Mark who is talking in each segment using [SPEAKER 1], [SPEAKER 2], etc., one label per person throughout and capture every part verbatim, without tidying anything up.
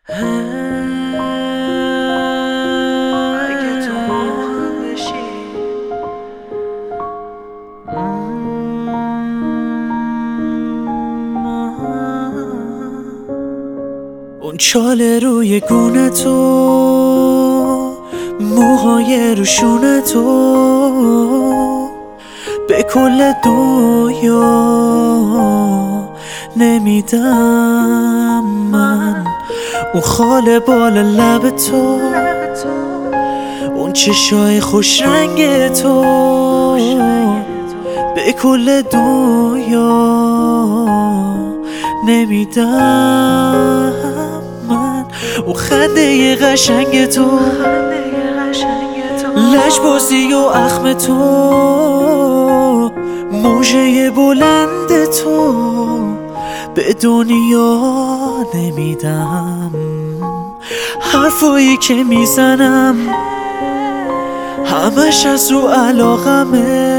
[SPEAKER 1] اگه تو مهم بشی اون چاله روی گونه تو، موهای روشونه تو، به کل دنیا نمیدم من. اون خال بالا لب تو، اون چشای خوش رنگ تو، به کل دنیا نمیدم من. اون خنده قشنگ تو، لجبازی و اخم تو، موجه بلند تو، به دنیا نمیدم. حرفایی که میزنم همش از رو علاقمه،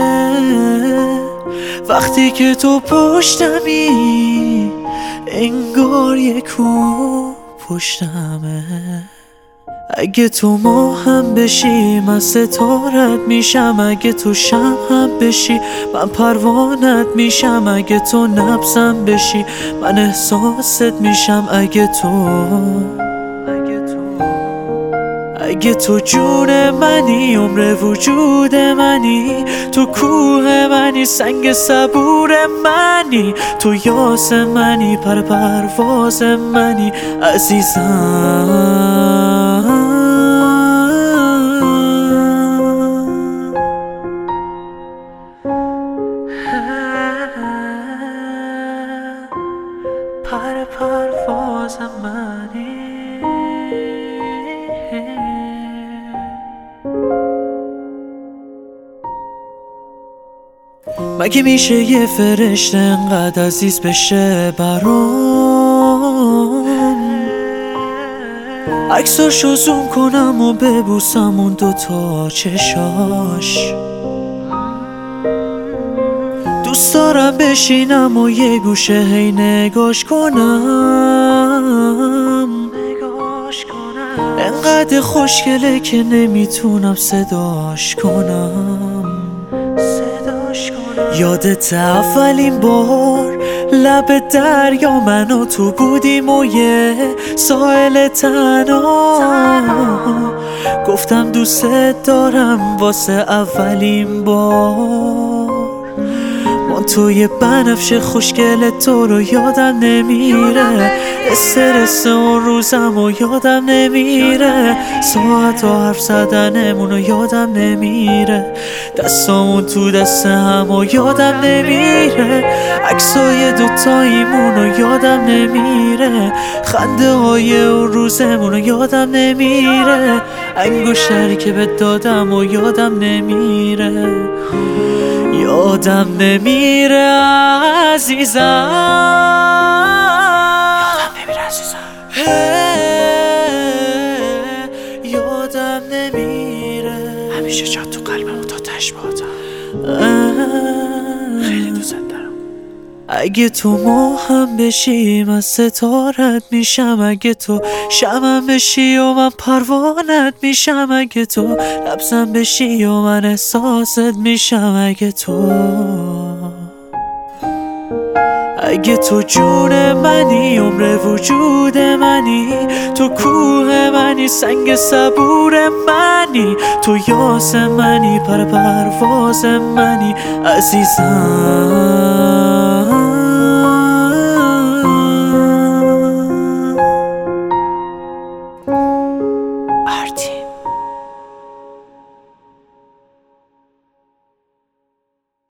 [SPEAKER 1] وقتی که تو پشتمی انگار یک کو پشتمه. اگه تو ماهم بشی من ستارت میشم، اگه تو شمعم بشی من پروانت میشم، اگه تو نبضم بشی من احساست میشم. اگه تو اگه تو جون منی، عمر وجود منی، تو کوه منی، سنگ صبور منی، تو یاس منی، پر پرواز منی عزیزم. پر پرواز منی. مگه میشه یه فرشته انقدر عزیز بشه برام؟ عکساشو زوم کنم و ببوسم اون دوتا چشاش. دوست دارم بشینم و یه گوشه هی نگاش کنم. انقدر خوشگله که نمیتونم صداش کنم. یادت اولین بار لب دریا من و تو بودیم و یه ساحل تنها، گفتم دوست دارم واسه اولین بار. من توی بنفش خوشگل تو رو یادم نمیره، استرس اون روزم و یادم نمیره، ساعت و حرف زدنمون رو یادم نمیره، دستامون تو دست هم و یادم نمیره، عکسای دوتاییمون رو یادم نمیره، خنده های اون روزمون رو یادم نمیره، انگشتری که بهت دادم و یادم نمیره، یادم نمیره عزیزم، یادم نمیره عزیزم، یادم نمیره. همیشه جات تو قلبم تا تش بادم، خیلی دوست دارم. اگه تو ماهم بشی من ستارت میشم، اگه تو شمعم بشی و من پروانت میشم، اگه تو لبزم بشی و من احساست میشم، اگه تو اگه تو جون منی، عمر وجود منی، تو کوه منی، سنگ صبور منی، تو یاس منی، پر پرواز منی عزیزم.